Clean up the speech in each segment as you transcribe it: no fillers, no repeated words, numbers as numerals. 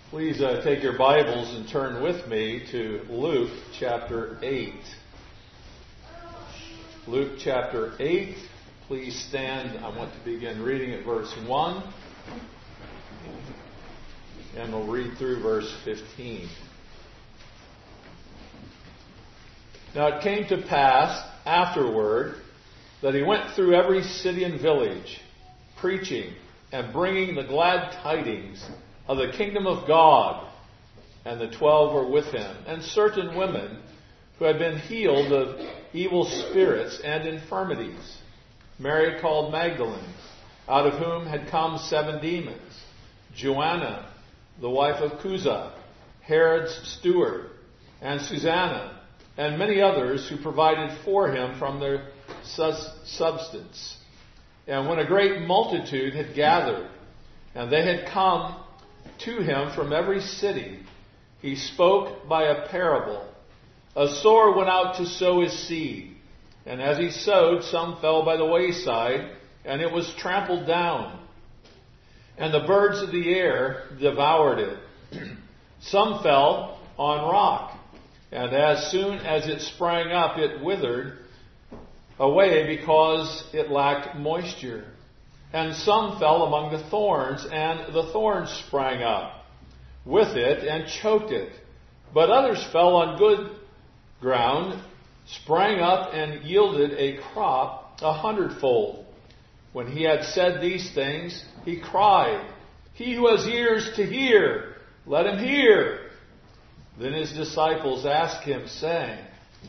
Please take your Bibles and turn with me to Luke chapter 8. Luke chapter 8. Please stand. I want to begin reading at verse 1. And we'll read through verse 15. Now it came to pass afterward that he went through every city and village, preaching and bringing the glad tidings of the kingdom of God. And the 12 were with him, and certain women who had been healed of evil spirits and infirmities. Mary called Magdalene, out of whom had come 7 demons. Joanna, the wife of Chuza, Herod's steward, and Susanna, and many others who provided for him from their substance. And when a great multitude had gathered, and they had come to him from every city, he spoke by a parable. A sower went out to sow his seed, and as he sowed, some fell by the wayside, and it was trampled down, and the birds of the air devoured it. Some fell on rock, and as soon as it sprang up, it withered away because it lacked moisture. And some fell among the thorns, and the thorns sprang up with it and choked it. But others fell on good ground, sprang up, and yielded a crop 100-fold. When he had said these things, he cried, "He who has ears to hear, let him hear." Then his disciples asked him, saying,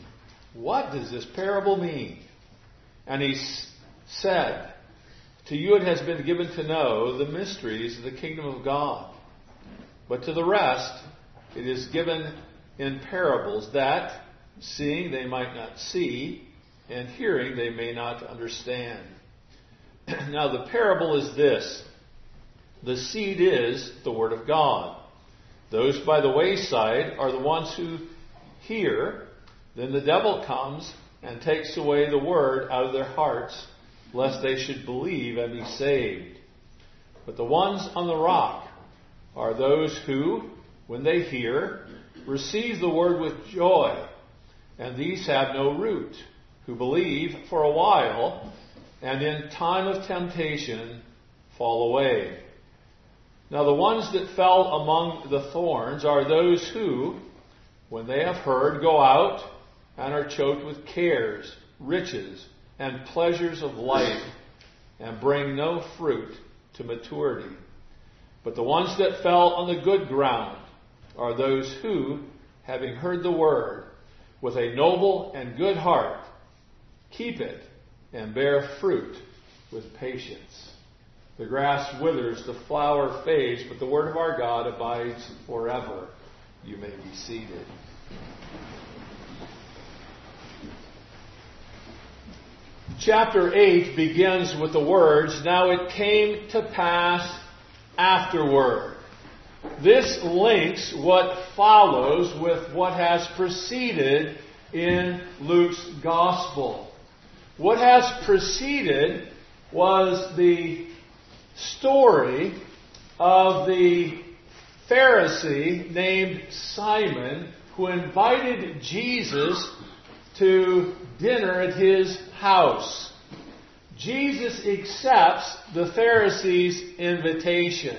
"What does this parable mean?" And he said, "To you it has been given to know the mysteries of the kingdom of God. But to the rest it is given in parables, that, seeing they might not see, and hearing they may not understand." Now the parable is this. The seed is the word of God. Those by the wayside are the ones who hear. Then the devil comes and takes away the word out of their hearts, lest they should believe and be saved. But the ones on the rock are those who, when they hear, receive the word with joy. And these have no root, who believe for a while, and in time of temptation fall away. Now the ones that fell among the thorns are those who, when they have heard, go out and are choked with cares, riches, and pleasures of life, and bring no fruit to maturity. But the ones that fell on the good ground are those who, having heard the word, with a noble and good heart, keep it and bear fruit with patience. The grass withers, the flower fades, but the word of our God abides forever. You may be seated. Chapter 8 begins with the words, "Now it came to pass afterward." This links what follows with what has preceded in Luke's Gospel. What has preceded was the story of the Pharisee named Simon, who invited Jesus to dinner at his house. Jesus accepts the Pharisee's invitation.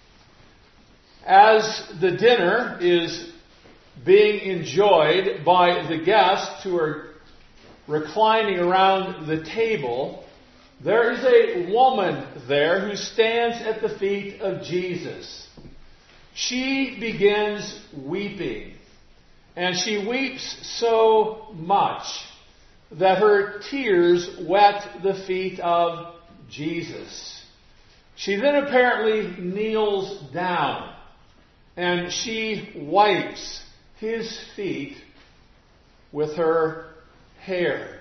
As the dinner is being enjoyed by the guests who are reclining around the table, there is a woman there who stands at the feet of Jesus. She begins weeping, and she weeps so much that her tears wet the feet of Jesus. She then apparently kneels down, and she wipes his feet with her hair.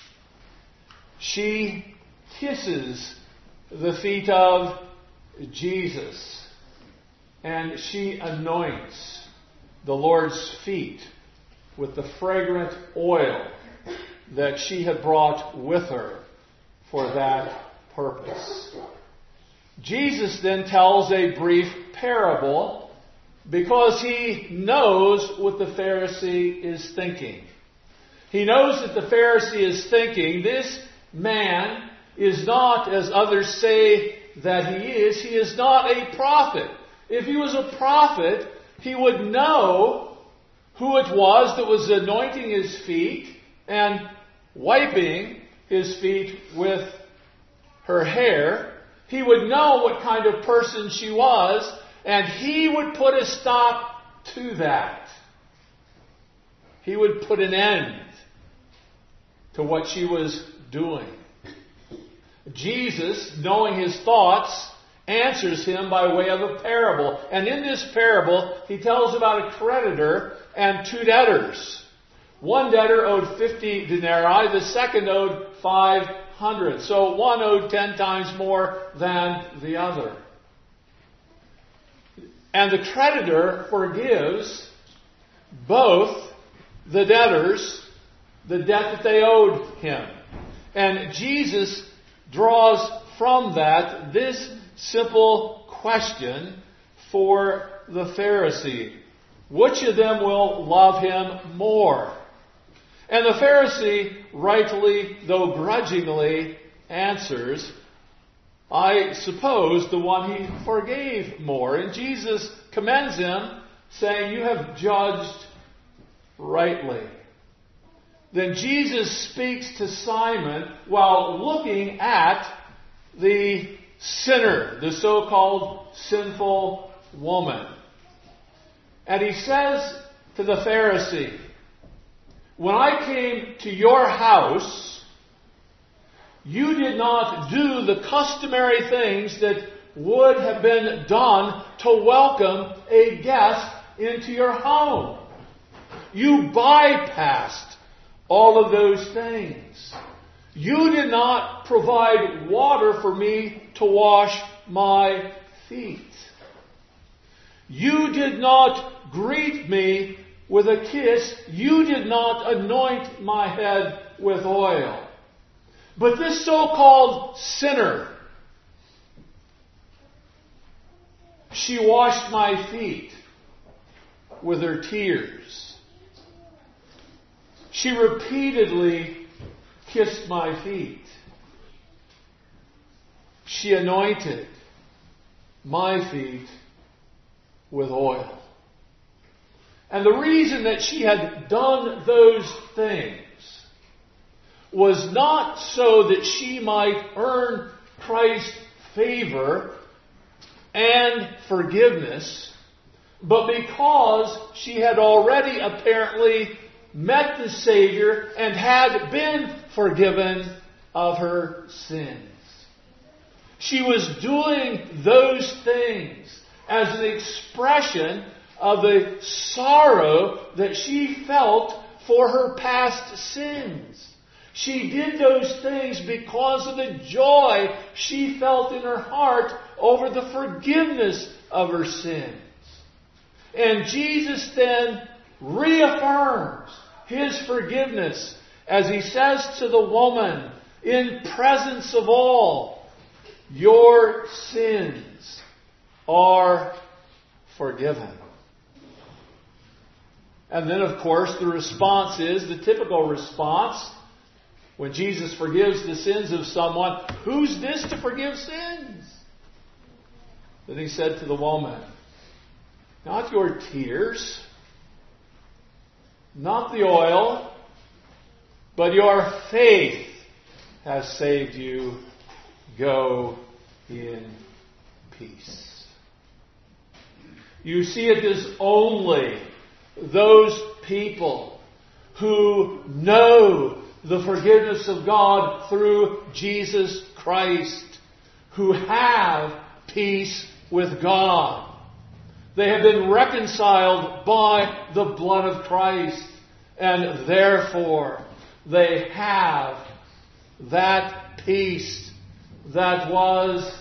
She kisses the feet of Jesus, and she anoints the Lord's feet with the fragrant oil that she had brought with her for that purpose. Jesus then tells a brief parable because he knows what the Pharisee is thinking. He knows that the Pharisee is thinking, this man is not, as others say that he is not a prophet. If he was a prophet, he would know who it was that was anointing his feet and wiping his feet with her hair. He would know what kind of person she was, and he would put a stop to that. He would put an end to what she was doing. Jesus, knowing his thoughts, answers him by way of a parable. And in this parable, he tells about a creditor and two debtors. One debtor owed 50 denarii, the second owed 500. So one owed 10 times more than the other. And the creditor forgives both the debtors the debt that they owed him. And Jesus draws from that this simple question for the Pharisee. Which of them will love him more? And the Pharisee, rightly, though grudgingly, answers, I suppose the one he forgave more. And Jesus commends him, saying, you have judged rightly. Then Jesus speaks to Simon while looking at the sinner, the so-called sinful woman. And he says to the Pharisee, when I came to your house, you did not do the customary things that would have been done to welcome a guest into your home. You bypassed all of those things. You did not provide water for me to wash my feet. You did not greet me with a kiss. You did not anoint my head with oil. But this so-called sinner, she washed my feet with her tears. She repeatedly kissed my feet. She anointed my feet with oil. And the reason that she had done those things was not so that she might earn Christ's favor and forgiveness, but because she had already apparently met the Savior and had been forgiven of her sins. She was doing those things as an expression of the sorrow that she felt for her past sins. She did those things because of the joy she felt in her heart over the forgiveness of her sins. And Jesus then reaffirms His forgiveness as He says to the woman in presence of all, your sins are forgiven. And then, of course, the response is the typical response when Jesus forgives the sins of someone. Who's this to forgive sins? Then He said to the woman, not your tears, not the oil, but your faith has saved you. Go in peace. You see, it is only those people who know the forgiveness of God through Jesus Christ who have peace with God. They have been reconciled by the blood of Christ, and therefore they have that peace that was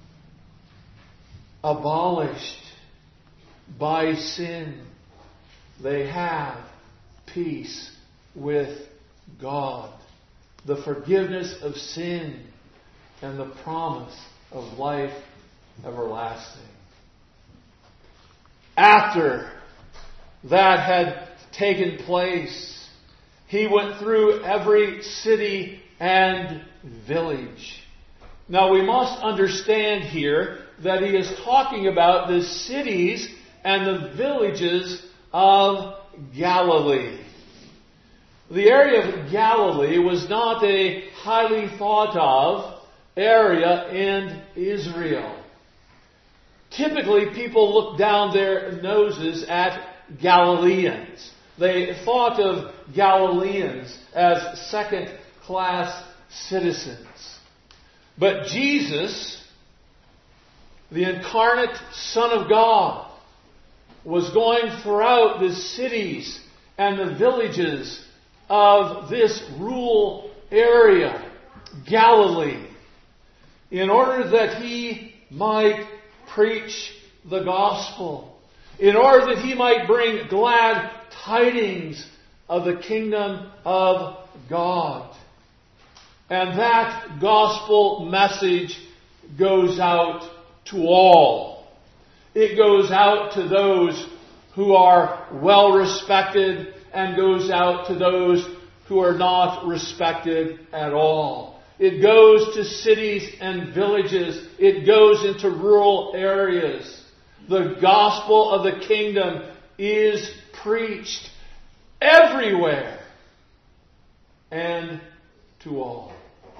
abolished by sin. They have peace with God, the forgiveness of sin, and the promise of life everlasting. After that had taken place, he went through every city and village. Now we must understand here that he is talking about the cities and the villages of Galilee. The area of Galilee was not a highly thought of area in Israel. Typically, people look down their noses at Galileans. They thought of Galileans as second-class citizens. But Jesus, the incarnate Son of God, was going throughout the cities and the villages of this rural area, Galilee, in order that he might preach the gospel, in order that he might bring glad tidings of the kingdom of God. And that gospel message goes out to all. It goes out to those who are well respected and goes out to those who are not respected at all. It goes to cities and villages. It goes into rural areas. The gospel of the kingdom is preached everywhere and to all.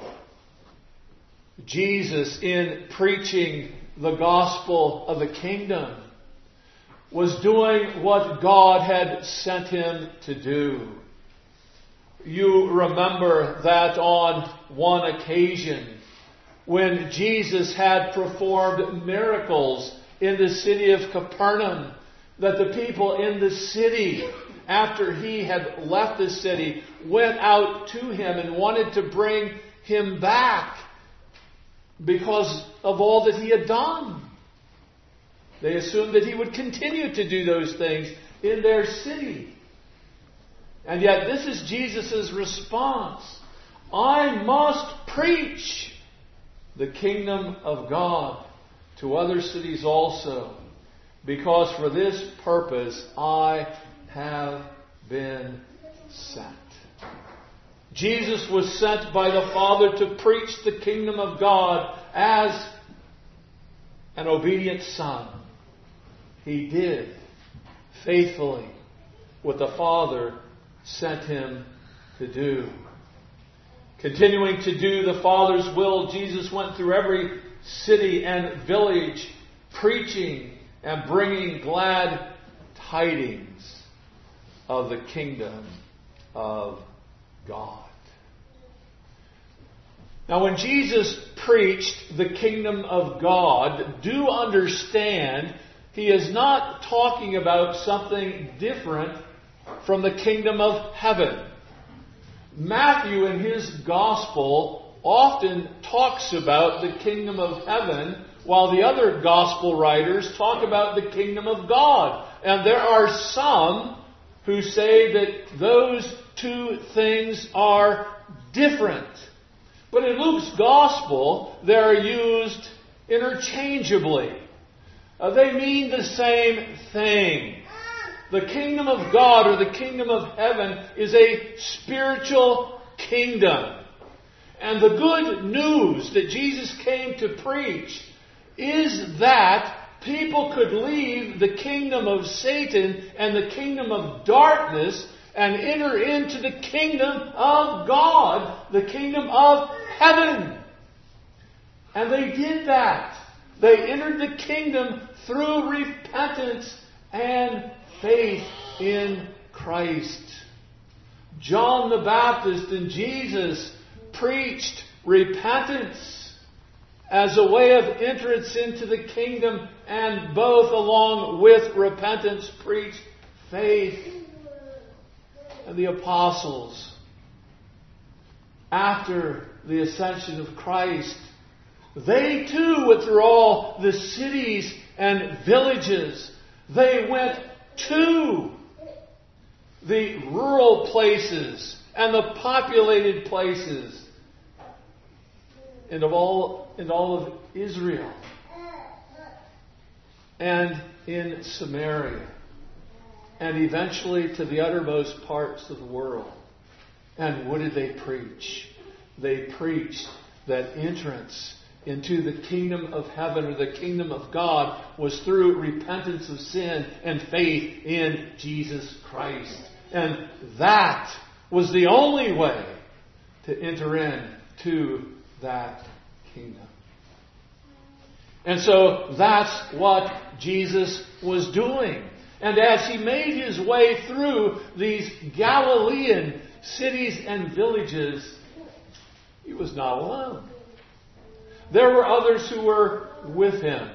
Jesus, in preaching the gospel of the kingdom, was doing what God had sent him to do. You remember that on one occasion, when Jesus had performed miracles in the city of Capernaum, that the people in the city, after he had left the city, went out to him and wanted to bring him back because of all that he had done. They assumed that he would continue to do those things in their city. And yet this is Jesus' response. I must preach the kingdom of God to other cities also, because for this purpose I have been sent. Jesus was sent by the Father to preach the kingdom of God as an obedient son. He did faithfully what the Father sent him to do. Continuing to do the Father's will, Jesus went through every city and village, preaching and bringing glad tidings of the kingdom of God. Now, when Jesus preached the kingdom of God, do understand he is not talking about something different from the kingdom of heaven. Matthew in his gospel often talks about the kingdom of heaven, while the other gospel writers talk about the kingdom of God. And there are some who say that those two things are different. But in Luke's gospel, they are used interchangeably. They mean the same thing. The kingdom of God, or the kingdom of heaven, is a spiritual kingdom. And the good news that Jesus came to preach is that people could leave the kingdom of Satan and the kingdom of darkness and enter into the kingdom of God, the kingdom of heaven. And they did that. They entered the kingdom through repentance and faith in Christ. John the Baptist and Jesus preached repentance as a way of entrance into the kingdom, and both along with repentance preached faith. And the apostles, after the ascension of Christ, they too went through all the cities and villages. They went to the rural places and the populated places and all of Israel. And in Samaria and eventually to the uttermost parts of the world. And what did they preach? They preached that entrance into the kingdom of heaven or the kingdom of God was through repentance of sin and faith in Jesus Christ. And that was the only way to enter into that kingdom. And so that's what Jesus was doing. And as he made his way through these Galilean cities and villages, he was not alone. There were others who were with him.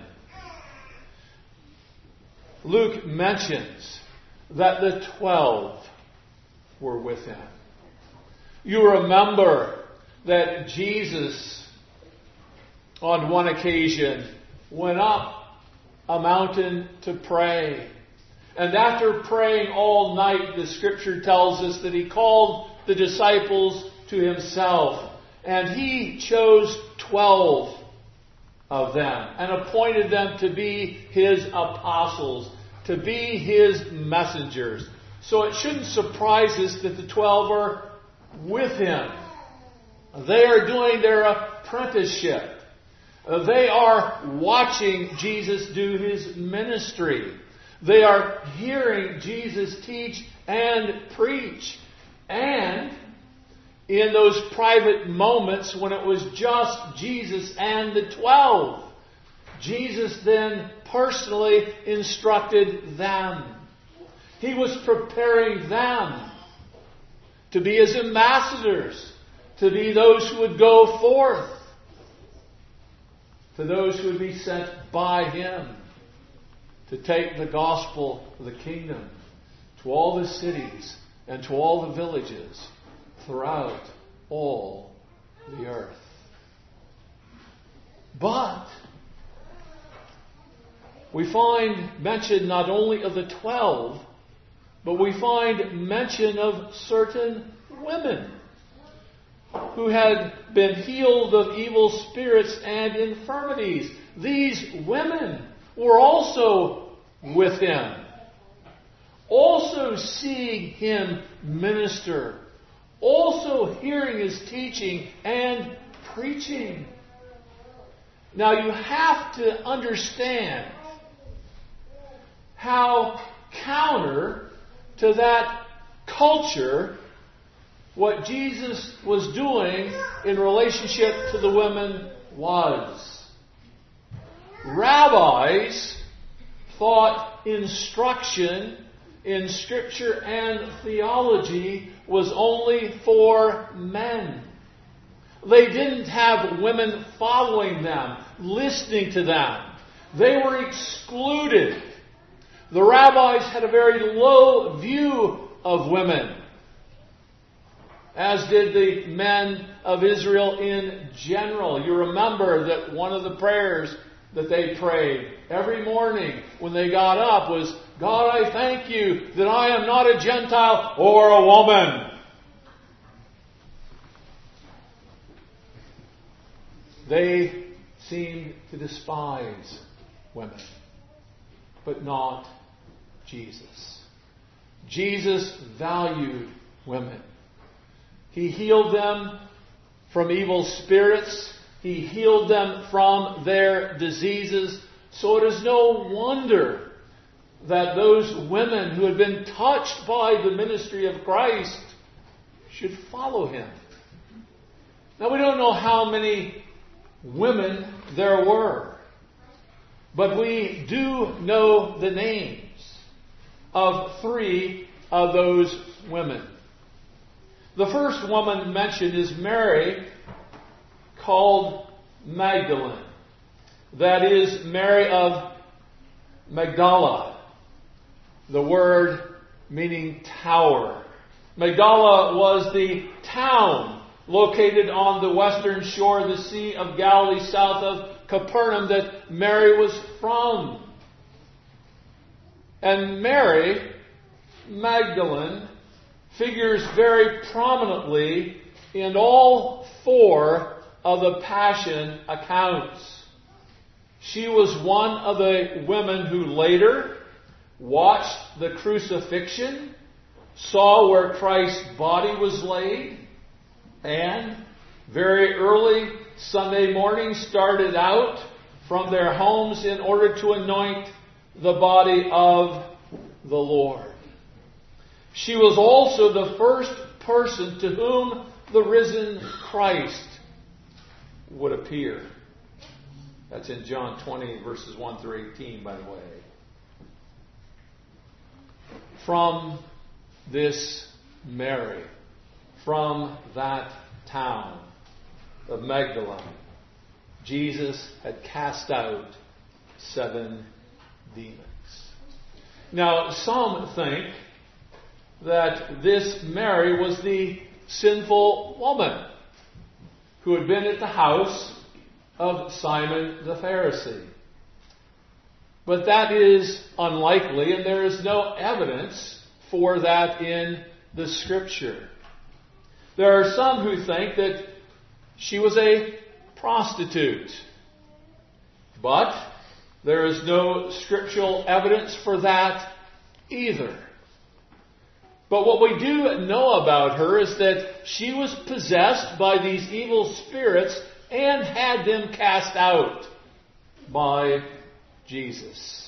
Luke mentions that the 12 were with him. You remember that Jesus, on one occasion, went up a mountain to pray. And after praying all night, the Scripture tells us that he called the disciples to himself. And he chose 12 of them and appointed them to be his apostles, to be his messengers. So it shouldn't surprise us that the 12 are with him. They are doing their apprenticeship. They are watching Jesus do his ministry. They are hearing Jesus teach and preach. And in those private moments when it was just Jesus and the 12, Jesus then personally instructed them. He was preparing them to be his ambassadors, to be those who would go forth, to those who would be sent by him to take the gospel of the kingdom to all the cities and to all the villages throughout all the earth. But we find mention not only of the 12, but we find mention of certain women who had been healed of evil spirits and infirmities. These women were also with him, also seeing him minister, also hearing his teaching and preaching. Now you have to understand how counter to that culture what Jesus was doing in relationship to the women was. Rabbis thought instruction in Scripture and theology was only for men. They didn't have women following them, listening to them. They were excluded. The rabbis had a very low view of women, as did the men of Israel in general. You remember that one of the prayers that they prayed every morning when they got up was, God, I thank you that I am not a Gentile or a woman. They seemed to despise women, but not Jesus. Jesus valued women. He healed them from evil spirits. He healed them from their diseases. So it is no wonder that those women who had been touched by the ministry of Christ should follow him. Now we don't know how many women there were, but we do know the names of 3 of those women. The first woman mentioned is Mary, called Magdalene. That is Mary of Magdala. The word meaning tower. Magdala was the town located on the western shore of the Sea of Galilee, south of Capernaum, that Mary was from. And Mary Magdalene figures very prominently in all 4 of the Passion accounts. She was one of the women who later watched the crucifixion, saw where Christ's body was laid, and very early Sunday morning started out from their homes in order to anoint the body of the Lord. She was also the first person to whom the risen Christ would appear. That's in John 20, verses 1 through 18, by the way. From this Mary, from that town of Magdala, Jesus had cast out 7 demons. Now, some think that this Mary was the sinful woman who had been at the house of Simon the Pharisee. But that is unlikely, and there is no evidence for that in the Scripture. There are some who think that she was a prostitute, but there is no scriptural evidence for that either. But what we do know about her is that she was possessed by these evil spirits and had them cast out by Jesus.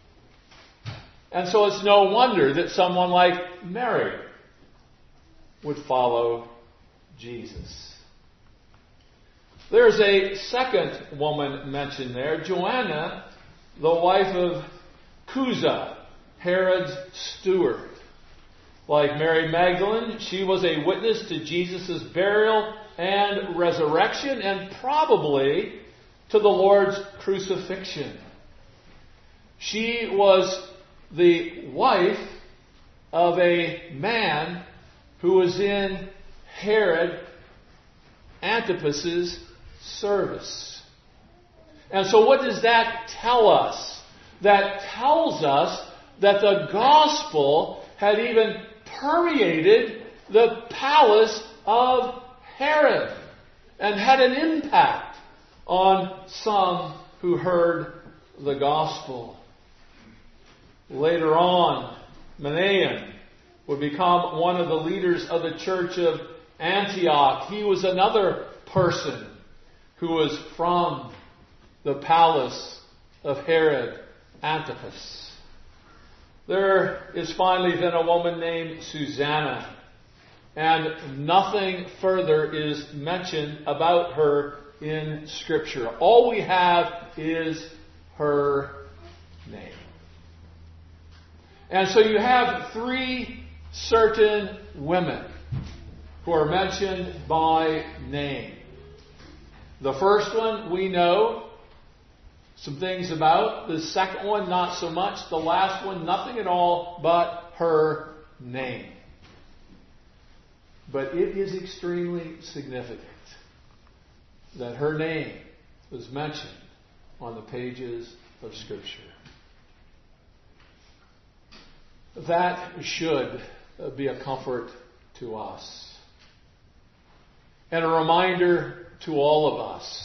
And so it's no wonder that someone like Mary would follow Jesus. There's a second woman mentioned there, Joanna, the wife of Chuza, Herod's steward. Like Mary Magdalene, she was a witness to Jesus' burial and resurrection, and probably to the Lord's crucifixion. She was the wife of a man who was in Herod Antipas's service. And so what does that tell us? That tells us that the gospel had even permeated the palace of Herod and had an impact on some who heard the gospel. Later on, Manaen would become one of the leaders of the church of Antioch. He was another person who was from the palace of Herod Antipas. There is finally then a woman named Susanna, and nothing further is mentioned about her in Scripture. All we have is her name. And so you have 3 certain women who are mentioned by name. The first one we know some things about. The second one, not so much. The last one, nothing at all but her name. But it is extremely significant that her name was mentioned on the pages of Scripture. That should be a comfort to us. And a reminder to all of us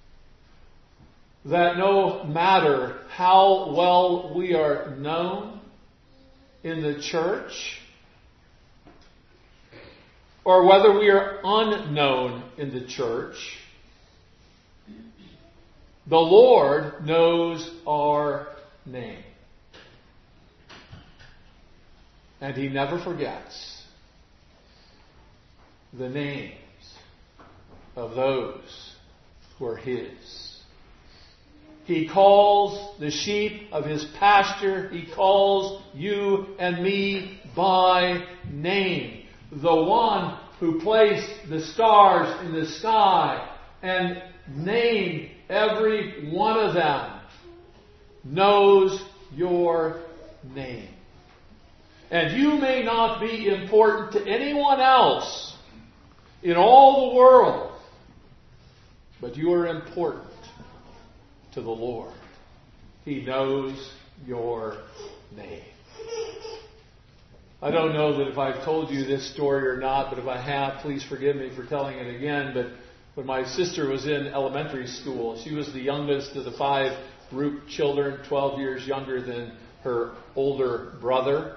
that no matter how well we are known in the church, or whether we are unknown in the church, the Lord knows our name. And He never forgets the names of those who are His. He calls the sheep of His pasture. He calls you and me by name. The one who placed the stars in the sky and named every one of them knows your name. And you may not be important to anyone else in all the world, but you are important to the Lord. He knows your name. I don't know that if I've told you this story or not, but if I have, please forgive me for telling it again. But when my sister was in elementary school. She was the youngest of the 5 group children, 12 years younger than her older brother.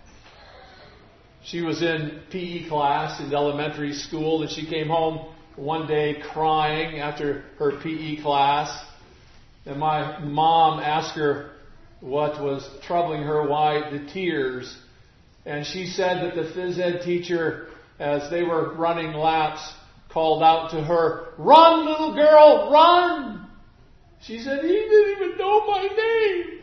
She was in PE class in elementary school, and she came home one day crying after her PE class. And my mom asked her what was troubling her, why the tears. And she said that the phys ed teacher, as they were running laps, called out to her, "Run, little girl, run!" She said, "He didn't even know my name."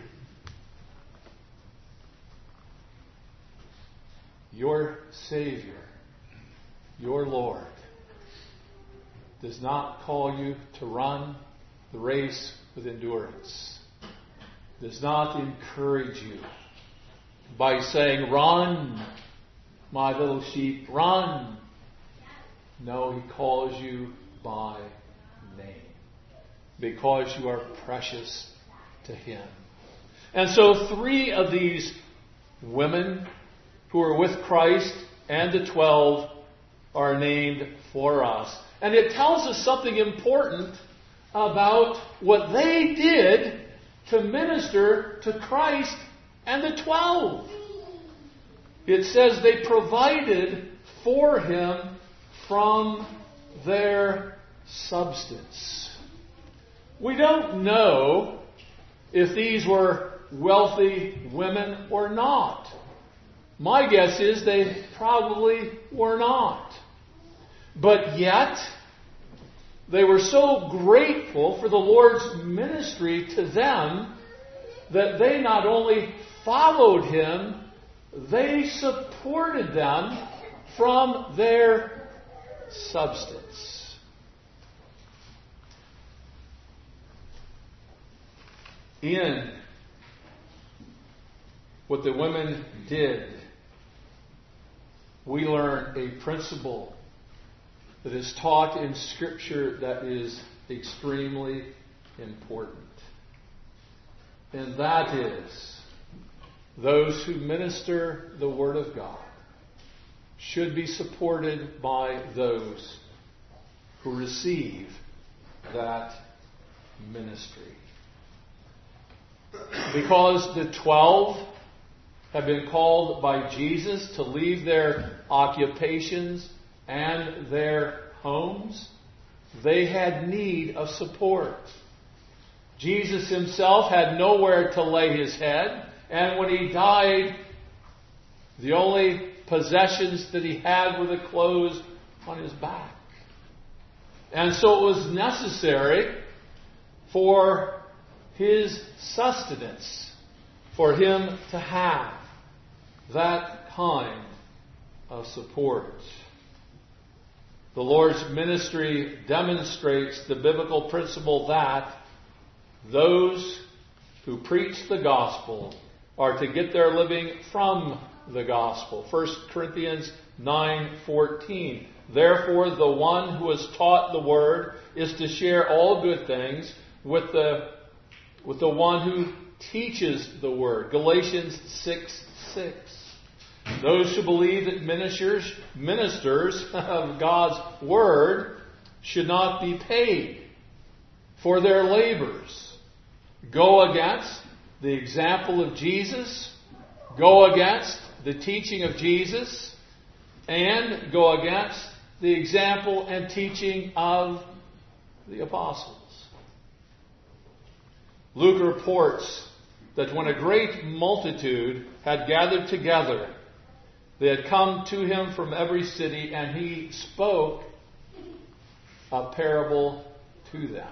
Your Savior, your Lord, does not call you to run the race with endurance. Does not encourage you by saying, "Run, my little sheep, run." No, He calls you by name because you are precious to Him. And so 3 of these women who are with Christ and the 12 are named for us. And it tells us something important about what they did to minister to Christ and the 12. It says they provided for Him from their substance. We don't know if these were wealthy women or not. My guess is they probably were not. But yet, they were so grateful for the Lord's ministry to them that they not only followed Him, they supported them from their substance. In what the women did, we learn a principle that is taught in Scripture that is extremely important. And that is, those who minister the Word of God should be supported by those who receive that ministry. Because the 12 have been called by Jesus to leave their occupations and their homes, they had need of support. Jesus Himself had nowhere to lay His head, and when He died, the only possessions that He had were the clothes on His back. And so it was necessary for His sustenance, for Him to have that kind of support. The Lord's ministry demonstrates the biblical principle that those who preach the gospel are to get their living from the gospel. 1 Corinthians 9:14. Therefore, the one who is taught the word is to share all good things with the one who teaches the word. Galatians 6:6. Those who believe that ministers of God's word should not be paid for their labors. Go against the example of Jesus, go against the teaching of Jesus, and go against the example and teaching of the apostles. Luke reports that when a great multitude had gathered together, they had come to him from every city, and he spoke a parable to them.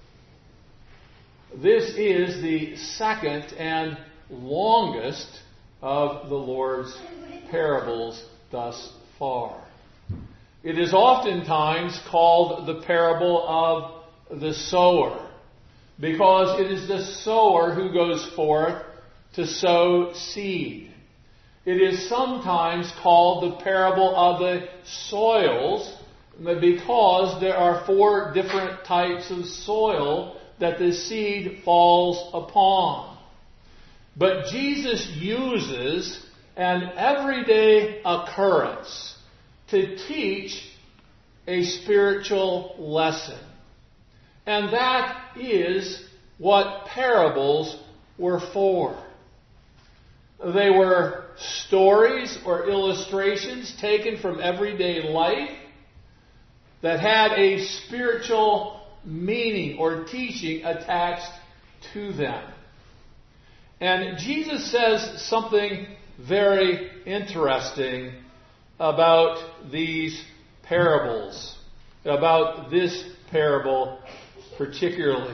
This is the second and longest of the Lord's parables thus far. It is oftentimes called the parable of the sower, because it is the sower who goes forth to sow seed. It is sometimes called the parable of the soils, because there are 4 different types of soil that the seed falls upon. But Jesus uses an everyday occurrence to teach a spiritual lesson. And that is what parables were for. They were stories or illustrations taken from everyday life that had a spiritual meaning or teaching attached to them. And Jesus says something very interesting about these parables, about this parable particularly.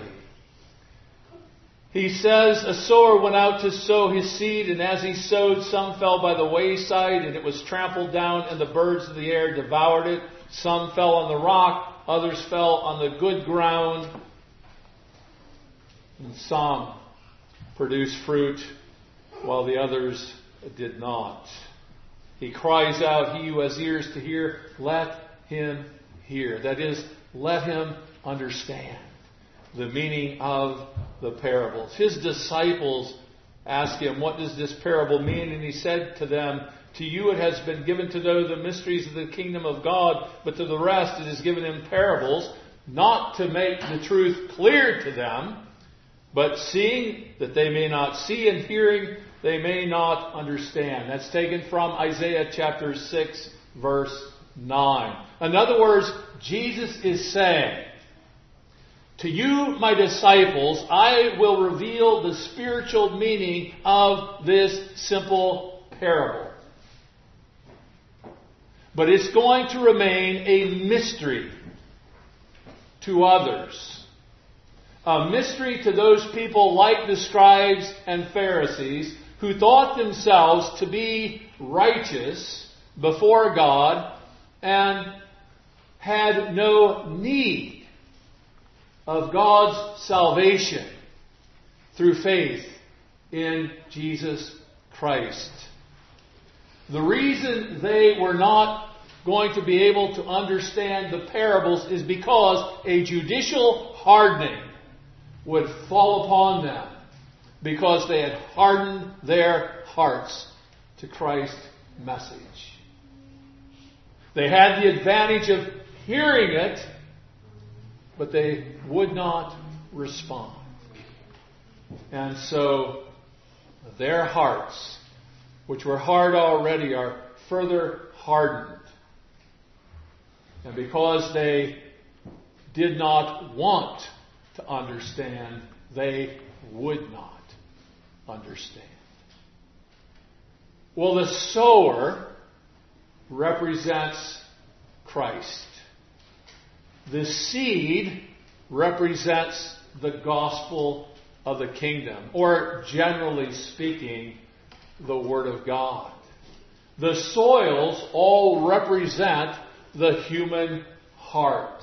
He says, a sower went out to sow his seed, and as he sowed, some fell by the wayside, and it was trampled down, and the birds of the air devoured it. Some fell on the rock, others fell on the good ground, and some produced fruit, while the others did not. He cries out, he who has ears to hear, let him hear. That is, let him understand the meaning of the parables. His disciples asked him, what does this parable mean? And he said to them, to you it has been given to know the mysteries of the kingdom of God, but to the rest it is given in parables, not to make the truth clear to them, but seeing that they may not see, and hearing they may not understand. That's taken from Isaiah chapter 6, verse 9. In other words, Jesus is saying, to you, my disciples, I will reveal the spiritual meaning of this simple parable. But it's going to remain a mystery to others. A mystery to those people like the scribes and Pharisees who thought themselves to be righteous before God and had no need of God's salvation through faith in Jesus Christ. The reason they were not going to be able to understand the parables is because a judicial hardening would fall upon them because they had hardened their hearts to Christ's message. They had the advantage of hearing it, but they would not respond. And so their hearts, which were hard already, are further hardened. And because they did not want to understand, they would not understand. Well, the sower represents Christ. The seed represents the gospel of the kingdom, or generally speaking, the Word of God. The soils all represent the human heart.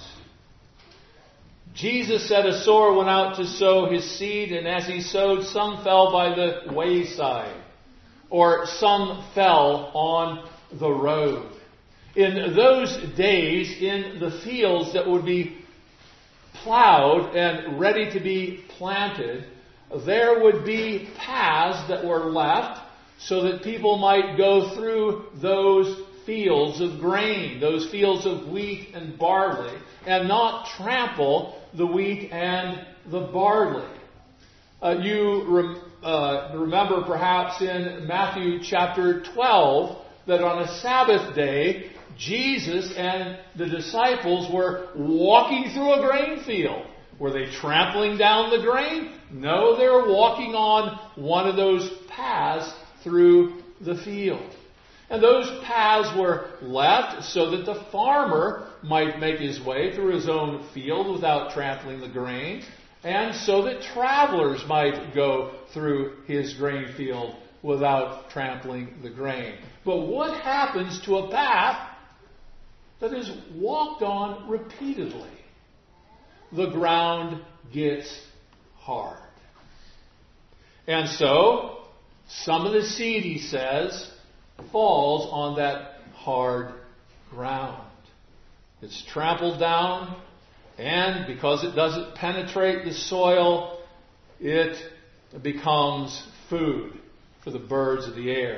Jesus said a sower went out to sow his seed, and as he sowed, some fell by the wayside, or some fell on the road. In those days, in the fields that would be plowed and ready to be planted, there would be paths that were left so that people might go through those fields of grain, those fields of wheat and barley, and not trample the wheat and the barley. You remember perhaps in Matthew chapter 12 that on a Sabbath day, Jesus and the disciples were walking through a grain field. Were they trampling down the grain? No, they were walking on one of those paths through the field. And those paths were left so that the farmer might make his way through his own field without trampling the grain, and so that travelers might go through his grain field without trampling the grain. But what happens to a path that is walked on repeatedly? The ground gets hard. And so, some of the seed, he says, falls on that hard ground. It's trampled down, and because it doesn't penetrate the soil, it becomes food for the birds of the air.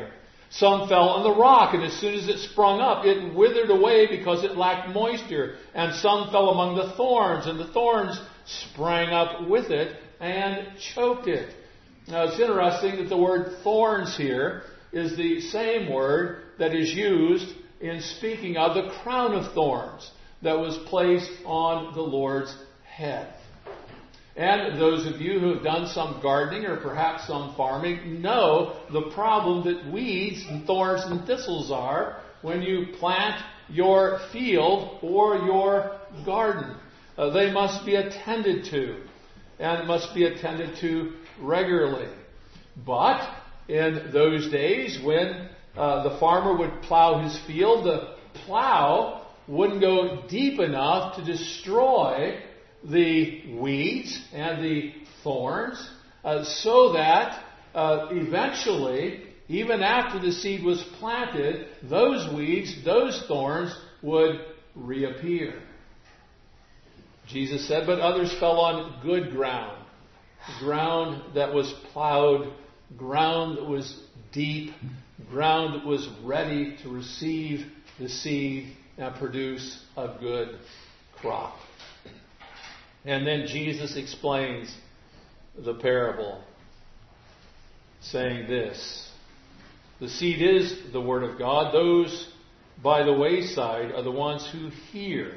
Some fell on the rock, and as soon as it sprung up, it withered away because it lacked moisture. And some fell among the thorns, and the thorns sprang up with it and choked it. Now it's interesting that the word thorns here is the same word that is used in speaking of the crown of thorns that was placed on the Lord's head. And those of you who have done some gardening or perhaps some farming know the problem that weeds and thorns and thistles are when you plant your field or your garden. They must be attended to, and must be attended to regularly. But in those days when the farmer would plow his field, the plow wouldn't go deep enough to destroy the weeds and the thorns, so that eventually, even after the seed was planted, those weeds, those thorns would reappear. Jesus said, but others fell on good ground, ground that was plowed, ground that was deep, ground that was ready to receive the seed and produce a good crop. And then Jesus explains the parable, saying this: the seed is the word of God. Those by the wayside are the ones who hear.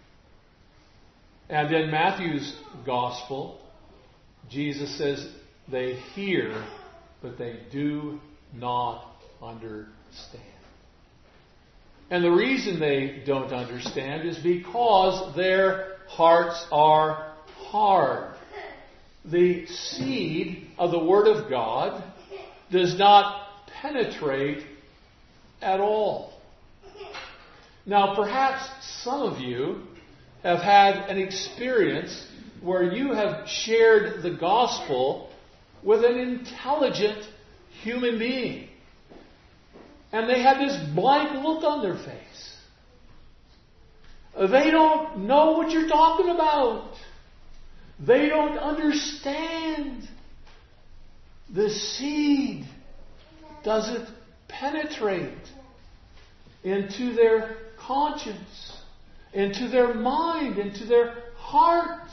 And in Matthew's gospel, Jesus says they hear, but they do not understand. And the reason they don't understand is because their hearts are hard. The seed of the Word of God does not penetrate at all. Now, perhaps some of you have had an experience where you have shared the gospel with an intelligent human being, and they have this blank look on their face. They don't know what you're talking about. They don't understand. The seed doesn't penetrate into their conscience, into their mind, into their hearts.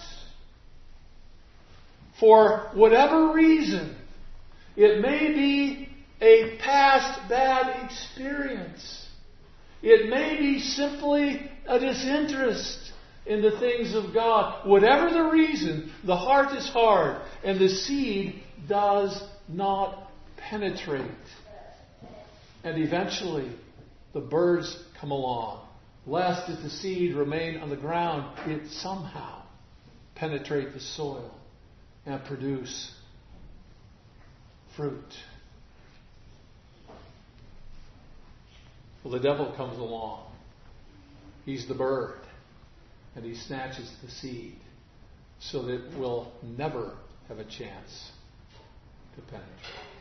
For whatever reason, it may be a past bad experience. It may be simply a disinterest in the things of God. Whatever the reason, the heart is hard and the seed does not penetrate. And eventually, the birds come along, lest if the seed remain on the ground, it somehow penetrate the soil and produce fruit. Well, the devil comes along. He's the bird. And he snatches the seed so that it will never have a chance to penetrate.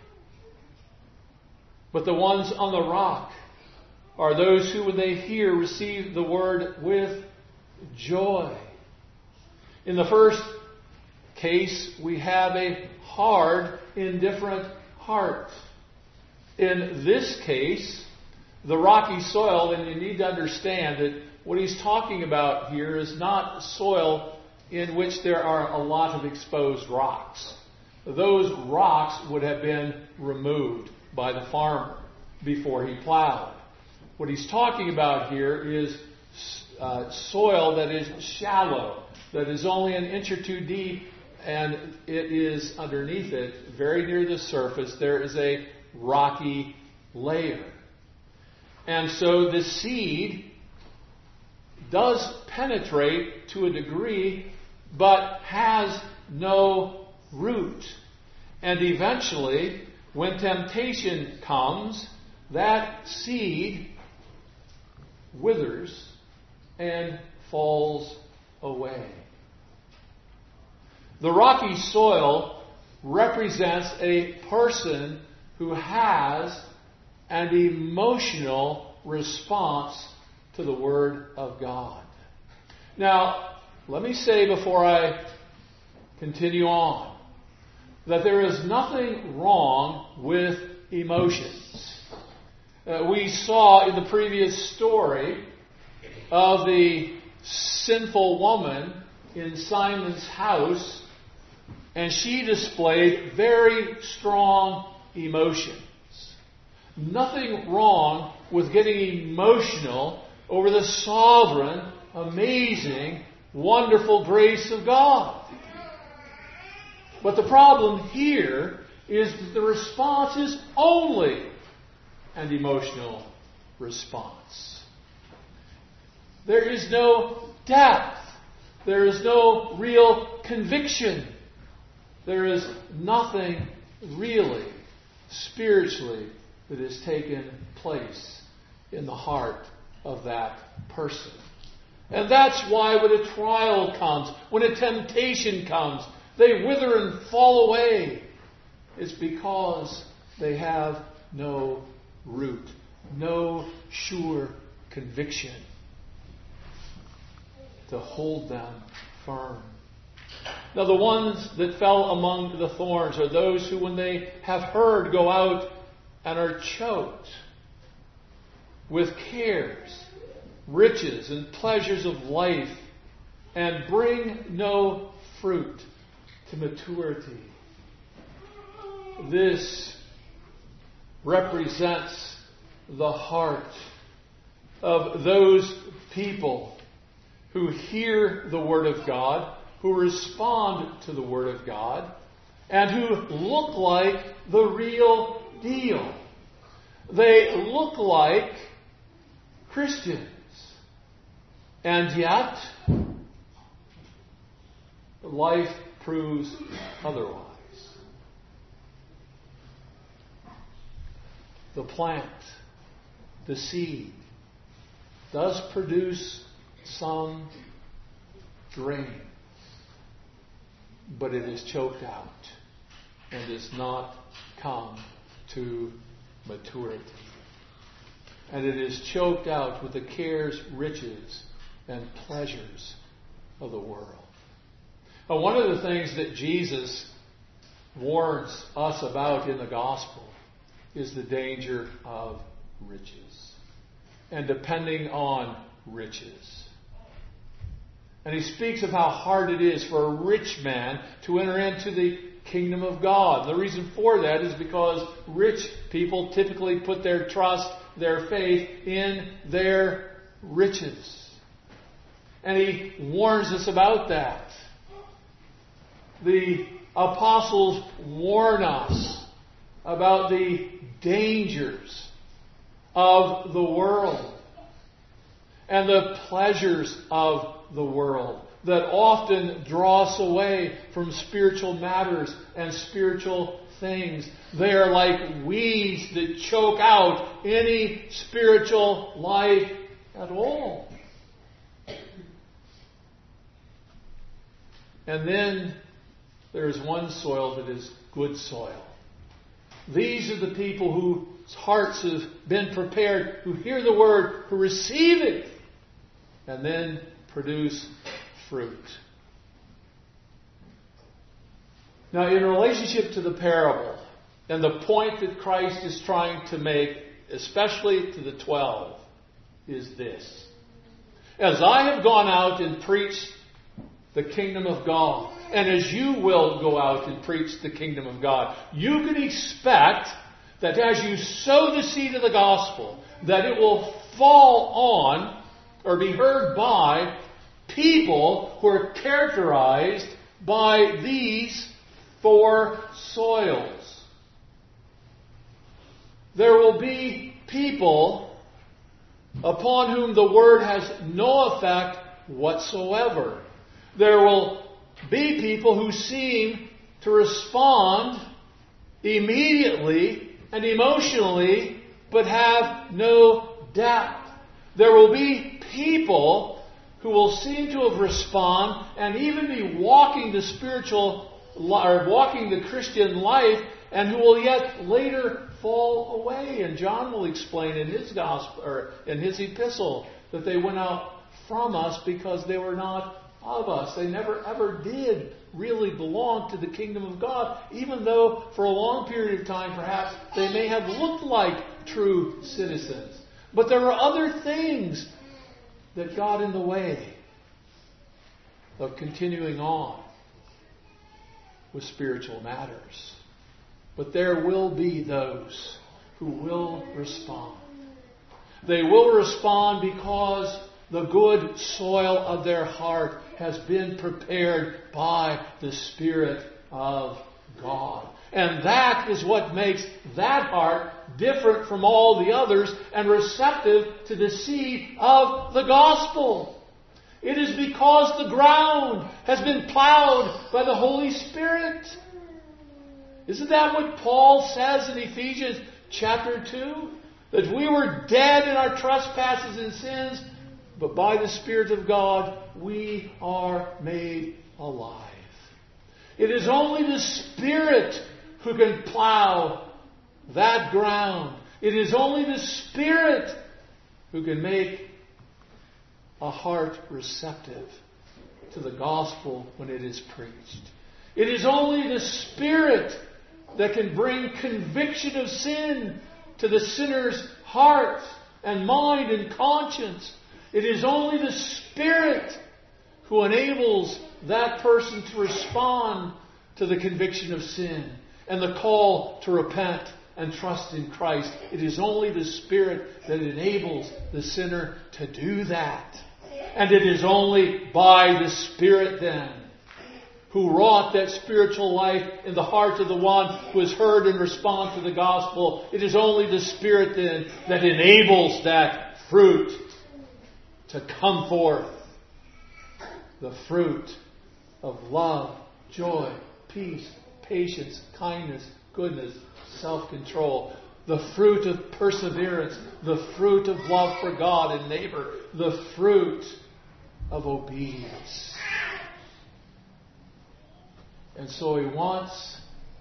But the ones on the rock are those who, when they hear, receive the word with joy. In the first case, we have a hard, indifferent heart. In this case, the rocky soil, and you need to understand that what he's talking about here is not soil in which there are a lot of exposed rocks. Those rocks would have been removed by the farmer before he plowed. What he's talking about here is soil that is shallow, that is only an inch or two deep, and it is underneath it, very near the surface, there is a rocky layer. And so the seed does penetrate to a degree, but has no root. And eventually, when temptation comes, that seed withers and falls away. The rocky soil represents a person who has an emotional response to the Word of God. Now, let me say before I continue on that there is nothing wrong with emotions. We saw in the previous story of the sinful woman in Simon's house, and she displayed very strong emotions. Nothing wrong with getting emotional over the sovereign, amazing, wonderful grace of God. But the problem here is that the response is only an emotional response. There is no depth. There is no real conviction. There is nothing really spiritually that has taken place in the heart of that person. And that's why when a trial comes, when a temptation comes, they wither and fall away. It's because they have no root, no sure conviction to hold them firm. Now, the ones that fell among the thorns are those who, when they have heard, go out and are choked with cares, riches, and pleasures of life, and bring no fruit to maturity. This represents the heart of those people who hear the Word of God, who respond to the Word of God, and who look like the real deal. They look like Christians. And yet, life proves otherwise. The plant, the seed, does produce some grain, but it is choked out and does not come to maturity. And it is choked out with the cares, riches, and pleasures of the world. Now, one of the things that Jesus warns us about in the gospel is the danger of riches and depending on riches. And he speaks of how hard it is for a rich man to enter into the kingdom of God. The reason for that is because rich people typically put their trust, their faith in their riches. And he warns us about that. The apostles warn us about the dangers of the world and the pleasures of the world that often draw us away from spiritual matters and spiritual things. They are like weeds that choke out any spiritual life at all. And then there is one soil that is good soil. These are the people whose hearts have been prepared, who hear the word, who receive it, and then produce fruit. Now, in relationship to the parable, and the point that Christ is trying to make, especially to the 12, is this. As I have gone out and preached the kingdom of God, and as you will go out and preach the kingdom of God, you can expect that as you sow the seed of the gospel, that it will fall on or be heard by people who are characterized by these four soils. There will be people upon whom the word has no effect whatsoever. There will be people who seem to respond immediately and emotionally, but have no depth. There will be people who will seem to have responded and even be walking the spiritual or walking the Christian life, and who will yet later fall away. And John will explain in his gospel or in his epistle that they went out from us because they were not of us. They never ever did really belong to the kingdom of God, even though for a long period of time perhaps they may have looked like true citizens. But there are other things that got in the way of continuing on with spiritual matters. But there will be those who will respond. They will respond because the good soil of their heart has been prepared by the Spirit of God. And that is what makes that heart different from all the others and receptive to the seed of the gospel. It is because the ground has been plowed by the Holy Spirit. Isn't that what Paul says in Ephesians chapter 2? That we were dead in our trespasses and sins, but by the Spirit of God we are made alive. It is only the Spirit who can plow that ground. It is only the Spirit who can make a heart receptive to the gospel when it is preached. It is only the Spirit that can bring conviction of sin to the sinner's heart and mind and conscience. It is only the Spirit who enables that person to respond to the conviction of sin and the call to repent and trust in Christ. It is only the Spirit that enables the sinner to do that. And it is only by the Spirit then who wrought that spiritual life in the heart of the one who has heard and responded to the gospel. It is only the Spirit then that enables that fruit to come forth. The fruit of love, joy, peace, patience, kindness, goodness, self-control. The fruit of perseverance. The fruit of love for God and neighbor. The fruit of obedience. And so he wants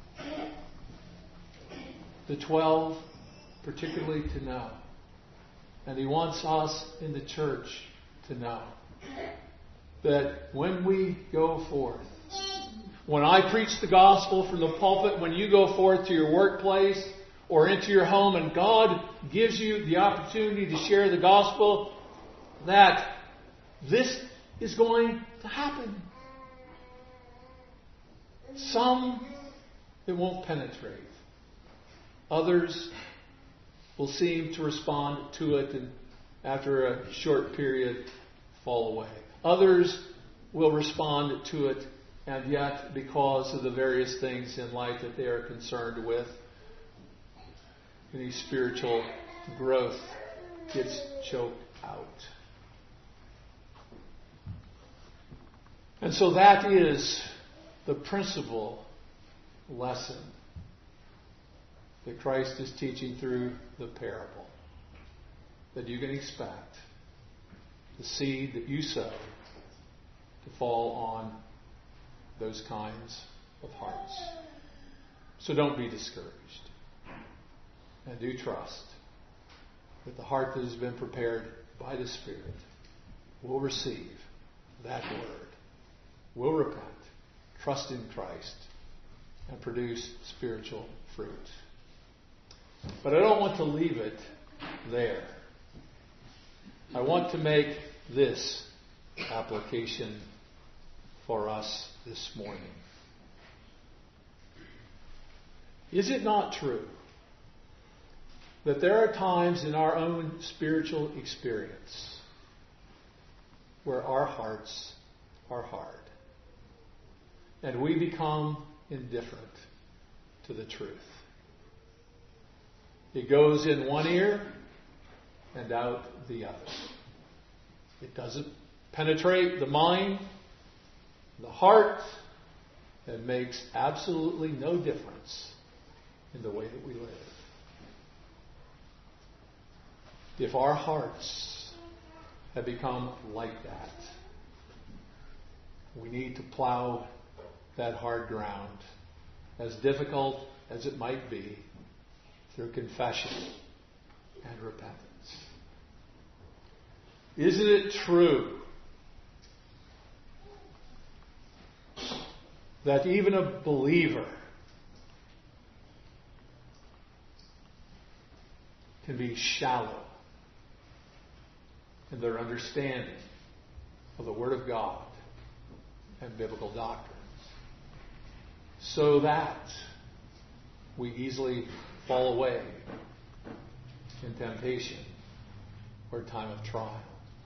the 12 particularly to know. And he wants us in the church to know that when we go forth, when I preach the gospel from the pulpit, when you go forth to your workplace or into your home and God gives you the opportunity to share the gospel, that this is going to happen. Some, it won't penetrate. Others will seem to respond to it and after a short period fall away. Others will respond to it and yet because of the various things in life that they are concerned with, any spiritual growth gets choked out. And so that is the principal lesson that Christ is teaching through the parable. That you can expect the seed that you sow to fall on those kinds of hearts. So don't be discouraged. And do trust that the heart that has been prepared by the Spirit will receive that word, will repent, trust in Christ, and produce spiritual fruit. But I don't want to leave it there. I want to make this application for us this morning. Is it not true that there are times in our own spiritual experience where our hearts are hard and we become indifferent to the truth? It goes in one ear and out the other. It doesn't penetrate the mind, the heart, and makes absolutely no difference in the way that we live. If our hearts have become like that, we need to plow that hard ground, as difficult as it might be, through confession and repentance. Isn't it true that even a believer can be shallow in their understanding of the Word of God and biblical doctrines, so that we easily fall away in temptation or time of trial.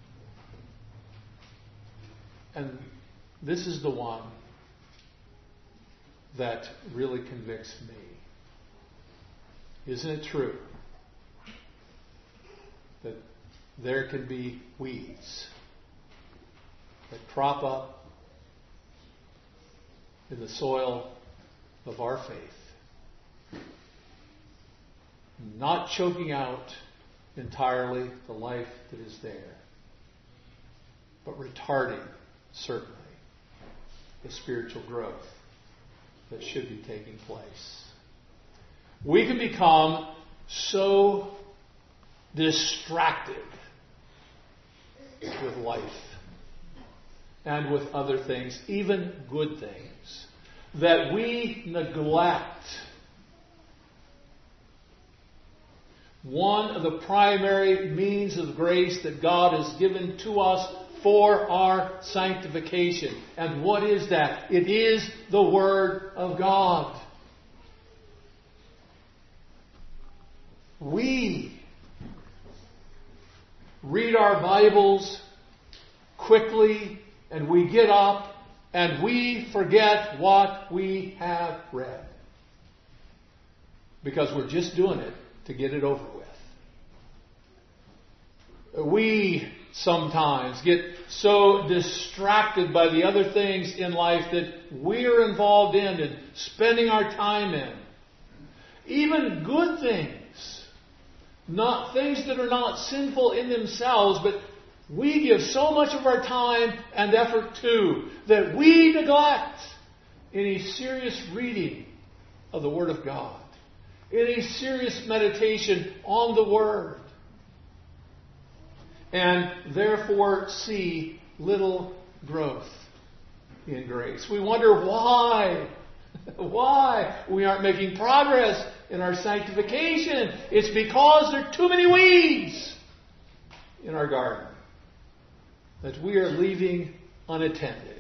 And this is the one that really convicts me. Isn't it true that there can be weeds that crop up in the soil of our faith, not choking out entirely the life that is there, but retarding, certainly, the spiritual growth that should be taking place? We can become so distracted with life and with other things, even good things, that we neglect one of the primary means of grace that God has given to us for our sanctification. And what is that? It is the Word of God. We read our Bibles quickly, and we get up and we forget what we have read, because we're just doing it to get it over with. We sometimes get so distracted by the other things in life that we're involved in and spending our time in. Even good things, not things that are not sinful in themselves, but we give so much of our time and effort to that we neglect any serious reading of the Word of God, any serious meditation on the Word, and therefore see little growth in grace. We wonder why we aren't making progress in our sanctification. It's because there are too many weeds in our garden that we are leaving unattended.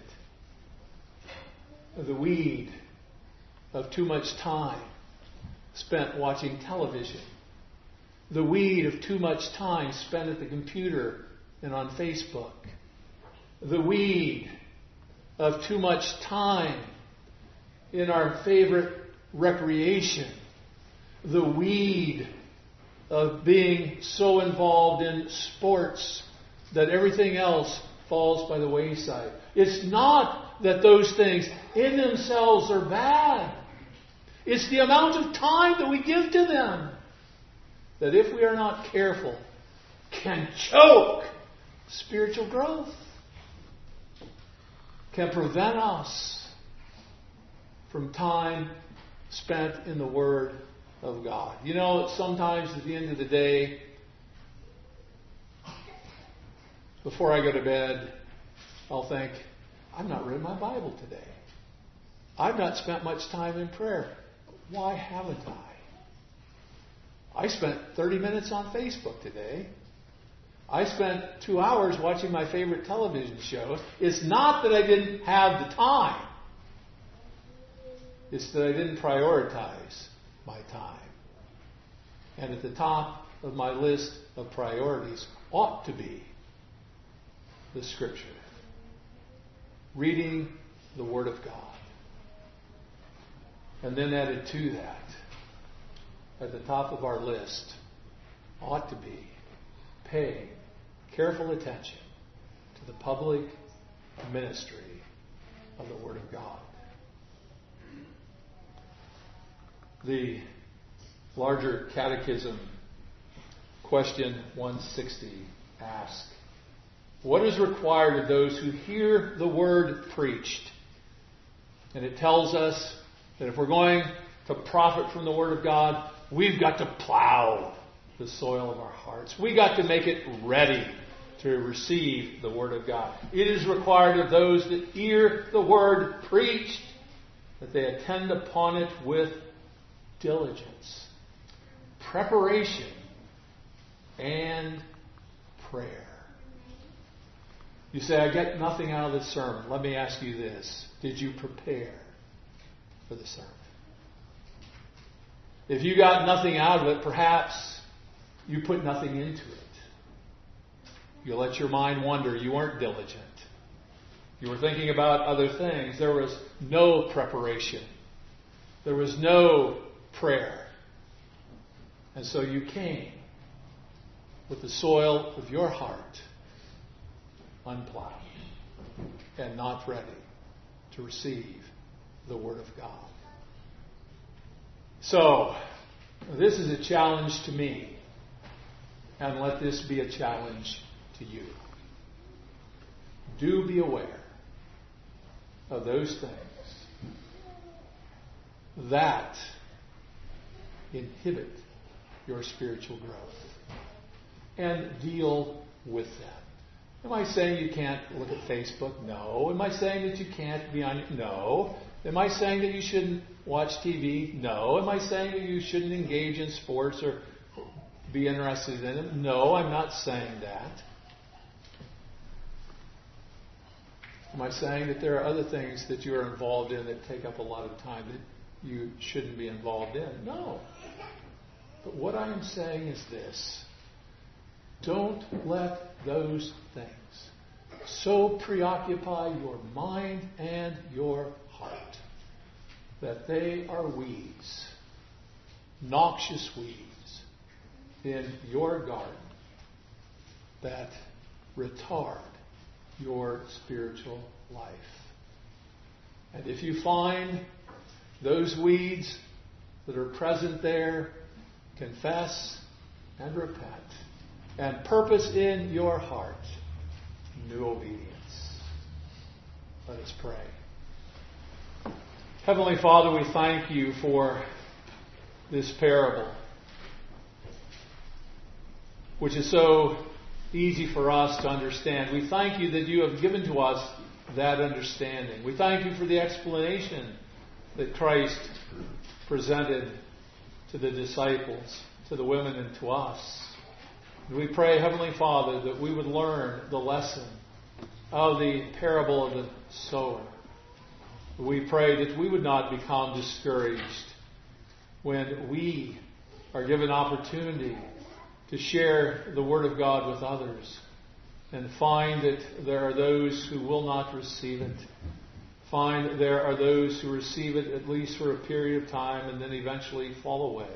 The weed of too much time spent watching television. The weed of too much time spent at the computer and on Facebook. The weed of too much time in our favorite recreation. The weed of being so involved in sports that everything else falls by the wayside. It's not that those things in themselves are bad. It's the amount of time that we give to them that, if we are not careful, can choke spiritual growth, can prevent us from time spent in the Word of God. You know, sometimes at the end of the day, before I go to bed, I'll think, I've not read my Bible today. I've not spent much time in prayer. Why haven't I? I spent 30 minutes on Facebook today. I spent 2 hours watching my favorite television shows. It's not that I didn't have the time. It's that I didn't prioritize my time. And at the top of my list of priorities ought to be the Scripture. Reading the Word of God. And then added to that, at the top of our list, ought to be paying careful attention to the public ministry of the Word of God. The larger catechism, question 160, asks, what is required of those who hear the Word preached? And it tells us that if we're going to profit from the Word of God, we've got to plow the soil of our hearts. We've got to make it ready to receive the Word of God. It is required of those that hear the Word preached that they attend upon it with diligence. Preparation and prayer. You say, I get nothing out of this sermon. Let me ask you this. Did you prepare for the sermon? If you got nothing out of it, perhaps you put nothing into it. You let your mind wander. You weren't diligent. You were thinking about other things. There was no preparation. There was no prayer. And so you came with the soil of your heart unplowed and not ready to receive the Word of God. So, this is a challenge to me, and let this be a challenge to you. Do be aware of those things that inhibit your spiritual growth and deal with them. Am I saying you can't look at Facebook? No. Am I saying that you can't be on? No. Am I saying that you shouldn't watch TV? No. Am I saying that you shouldn't engage in sports or be interested in them? No, I'm not saying that. Am I saying that there are other things that you're involved in that take up a lot of time that you shouldn't be involved in? No. But what I am saying is this. Don't let those things so preoccupy your mind and your heart that they are weeds, noxious weeds in your garden that retard your spiritual life. And if you find those weeds that are present there, confess and repent and purpose in your heart new obedience. Let us pray. Heavenly Father, we thank you for this parable, which is so easy for us to understand. We thank you that you have given to us that understanding. We thank you for the explanation that Christ presented to the disciples, to the women, and to us. And we pray, Heavenly Father, that we would learn the lesson of the parable of the sower. We pray that we would not become discouraged when we are given opportunity to share the Word of God with others and find that there are those who will not receive it. Find there are those who receive it at least for a period of time and then eventually fall away.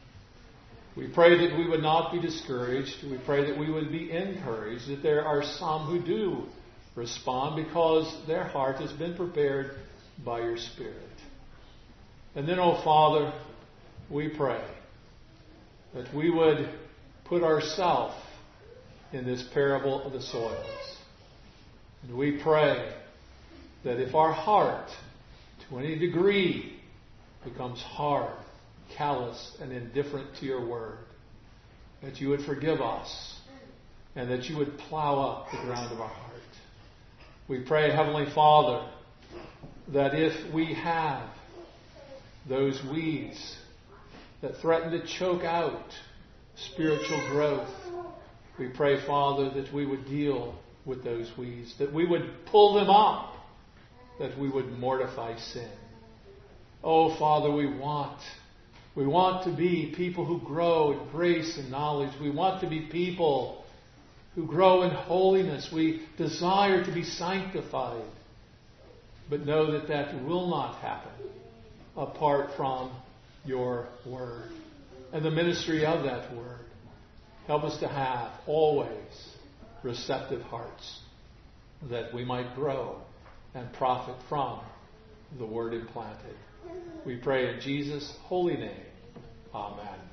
We pray that we would not be discouraged. We pray that we would be encouraged, that there are some who do respond because their heart has been prepared by your Spirit. And then, oh Father, we pray that we would put ourselves in this parable of the soils. And we pray that if our heart, to any degree, becomes hard, callous, and indifferent to your word, that you would forgive us and that you would plow up the ground of our heart. We pray, Heavenly Father, that if we have those weeds that threaten to choke out spiritual growth, we pray, Father, that we would deal with those weeds, that we would pull them up, that we would mortify sin. Oh, Father, we want to be people who grow in grace and knowledge. We want to be people who grow in holiness. We desire to be sanctified. But know that that will not happen apart from your word and the ministry of that word. Help us to have always receptive hearts that we might grow and profit from the word implanted. We pray in Jesus' holy name. Amen.